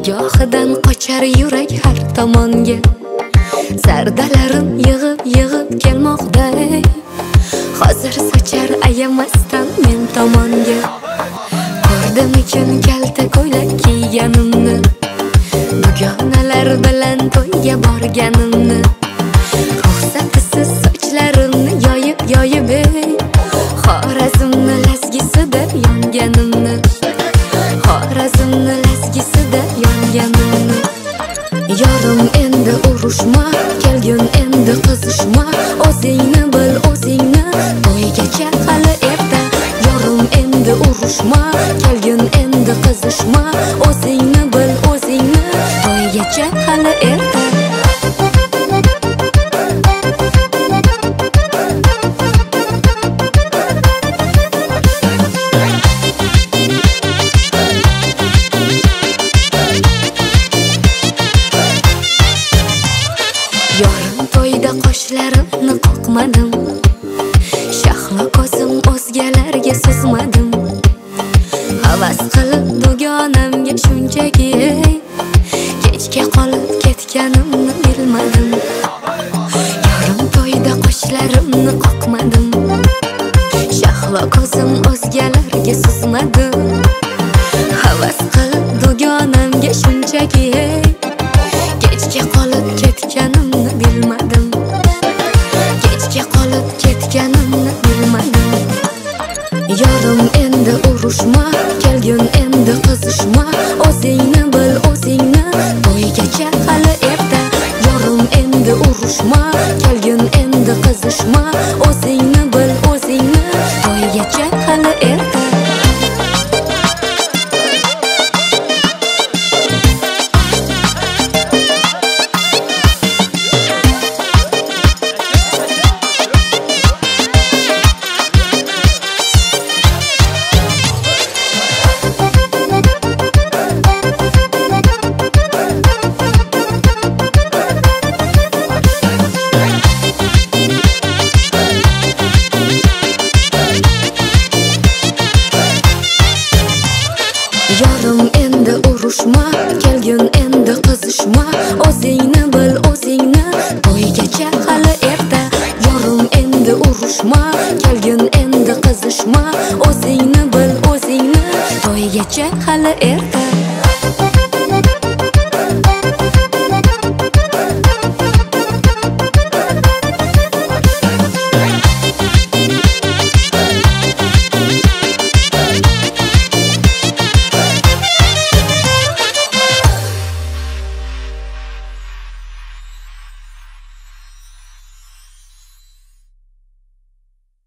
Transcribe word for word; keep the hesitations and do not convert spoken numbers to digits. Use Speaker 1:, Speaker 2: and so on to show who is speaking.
Speaker 1: nigohidan qochar yurak har tomonga. Zardalarim yig'ib yig'ib kelmoqda. Hozir sochar ayamasdan men tomonga. Ko'rdimikin kalta ko'ylak kiyganimni, bugonalar bilan to'yga borganimni. Ruxsatisiz sochlarimni yoyib yoyib Xorazmni lazgisida yonganimni, Xorazmni lazgisida yonganimni. Yorim endi urushma, kelgin endi qizishma. O'zingni bil o'zingni, to'ygacha hali erta. Yorim endi urushma, kelgin endi qizishma. O'zingni bil o'zingni, to'ygacha hali erta. Yorim to'yda qoshlarimni qoqmadim, shahlo ko'zim o'zgalarga suzmadim. Havas qilib dugonamga shunchaki kechga qolib ketganimni bilmadim. Yorim to'yda qoshlarimni qoqmadim, shahlo ko'zim o'zgalarga suzmadim. Havas qilib dugonamga shunchaki kechga qolib ketganimni bilmadim. Kechga qolib ketganimni bilmadim. Yorim endi urushma, kelgin endi qizishma. O'zingni bil o'zingni, to'ygacha hali erta. Yorim endi urushma, kelgin endi qizishma. O'zingni bil o'zingni, to'ygacha hali erta. Yorim endi urushma, kelgin endi qizishma. O'zingni bil o'zingni, to'ygacha hali erta. Yorim endi urushma, kelgin endi qizishma. O'zingni bil o'zingni, to'ygacha hali erta.